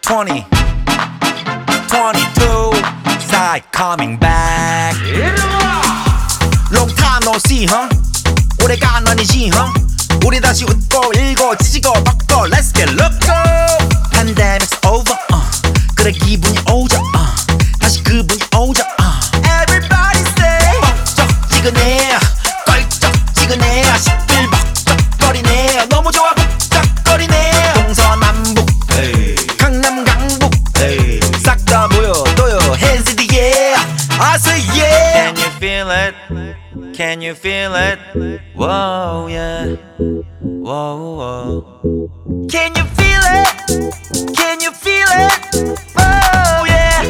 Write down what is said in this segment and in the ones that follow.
20, 22, side coming back. Long time no see, huh? 오래간 아니지, huh? 우리 다시 웃고 일고 찢고 벗고 Let's get loco. Pandemic's over, 그래 기분이 오죠, 다시 그분이 오죠, Everybody say 뻑적지근해, 껄쩍지근해, 시끌벅적거리네, 너무 좋아 북적거리네. 동서남북 강남 강북 싹 다 보여줘요. Hands in the air, I say yeah. Can you feel it? Can you feel it? Whoa, yeah. Whoa, whoa. Can you feel it? Can you feel it? Oh yeah.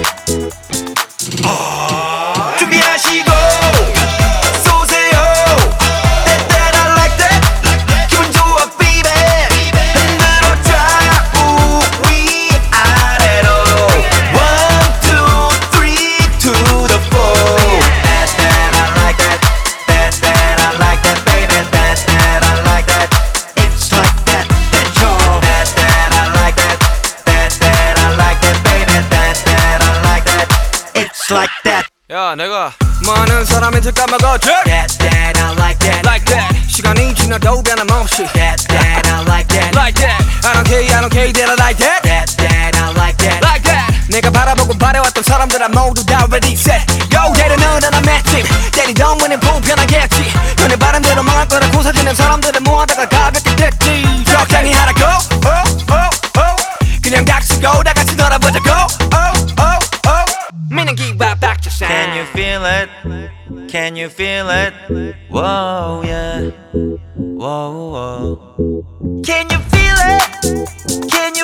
준비하시고 쏘세요. That I like that. 기분 좋아 baby. 흔들어줘 우위 아래로. 1, 2, 3 to the 4. That I like that. That I like that baby. That I like that. It's like that. That's your. That I like that. That I like that baby. That I like that. It's like that. 야 내가 많은 사람한테 까먹었지 That I like that. Like that 시간이 지나도 변함없이 That I like that. Like that I don't care that I like that That I like that. Like that 내가 바라보고 바래왔던 사람들아 모두 다 ready set Yo 때리는 난 맷집 때리던 문은 불편하겠지 너네 바람대로 망할 거라 고사지는 사람들을 모아다가 가볍게 됐지 적당히 하라고 그냥 닥치고 다 같이 놀아보자고 meaning give up back to sound Can you feel it? Can you feel it? Whoa, yeah. Whoa, whoa. Can you feel it? Can you